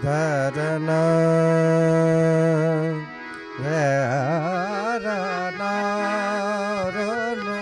धरना Verna रनो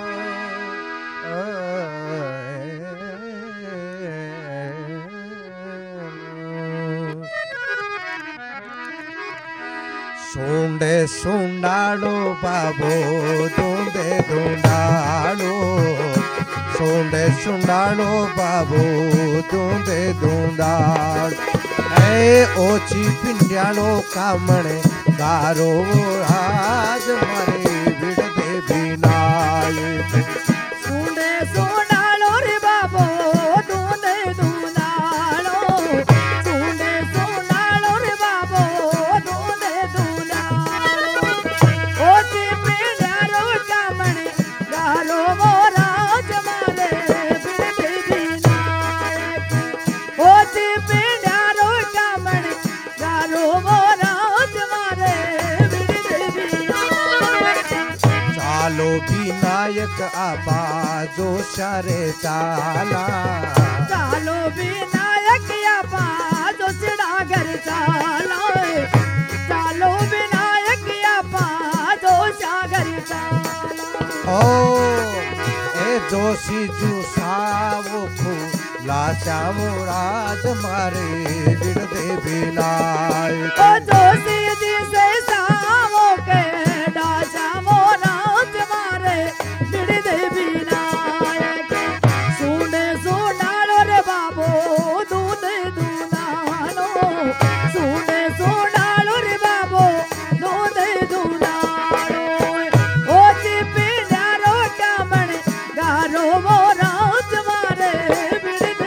Sunday सुंडाड़ो बाबो दूंदे दूंडाड़ो Sunday सुंडाड़ो बाबो दूंदे दूंडाड़ ओची पिंड्यानो कामणे गारो आज मारे विड़दे बिनाए सुंडे सुंडालो रे बाबो दूंदे दूंडालो सुंडे सुंडालो रे बाबो दूंदे दूंडालो ओची पिंड्यानो कामणे गारो आज मारे विड़दे बिनाए ओची पिंड्यानो कामणे गारो आज मारे विड़दे बिनाए चालो विनायक आबाजो सारे चाला चालो विनायक आबाजो सड़ागर चाला चालो विनायक आबाजो सागर चाला ओ ए जोशी जू सावो को लाशा मोराज मारे विड़दे विनायक ओ जोशी जी से सावो के डाशा मोराज मारे विड़दे विनायक सुने सुनालो रे बाबो दूधे दूनालो सुने सुनालो रे बाबो दूधे दूनालो ओ चिपी नारो कामणे गारो मोराज मारे विड़दे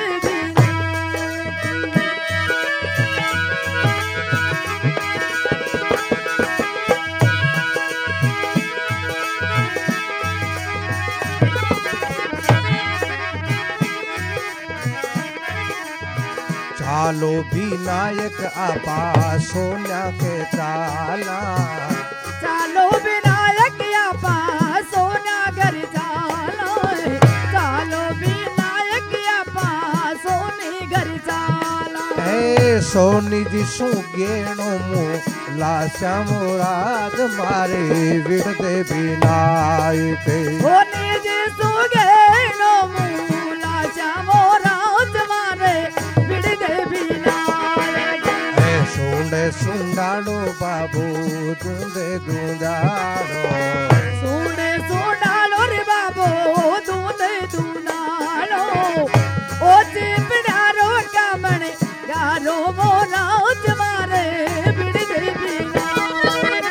चालो विनायक आपा सोना के चाला चालो विनायक आपा सोना घर चालो चालो विनायक आपा सोनी घर चालो ए सोनी जी सु गेणो मु लाशा मोराज मारे विड़दे विनायक सोनी जी सुगे नो मूला मोराज मारे विड़दे विनायक सुंडे सुंडाड़ो बाबू दूंदे दूंडाड़ो सुने सुनालो रे बाबो दूधे दूनालो ओ चिपड़ारो कामणे गारो मोराज मारे विड़दे विनायक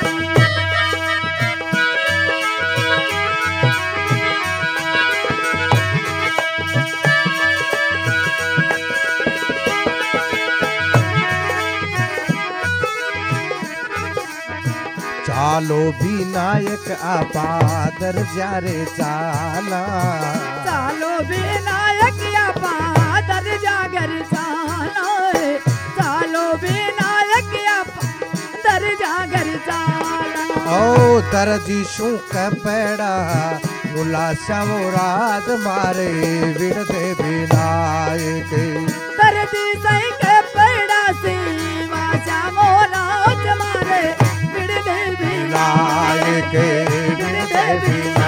चालो विनायक आपा दरजा रे चाला चालो विनायक आपा दरजा घर चालो चालो विनायक आपा दरजा घर चालो ओ दर्जी शू कपड़ा मुलाशा मोराज मारे विड़दे विनायक दर्दी सही के पड़ा सी वाजा मोराज मारे विड़दे विनायक विड़दे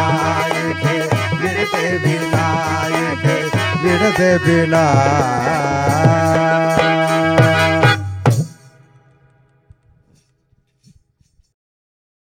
विनायक विड़दे विनायक विड़दे विनायक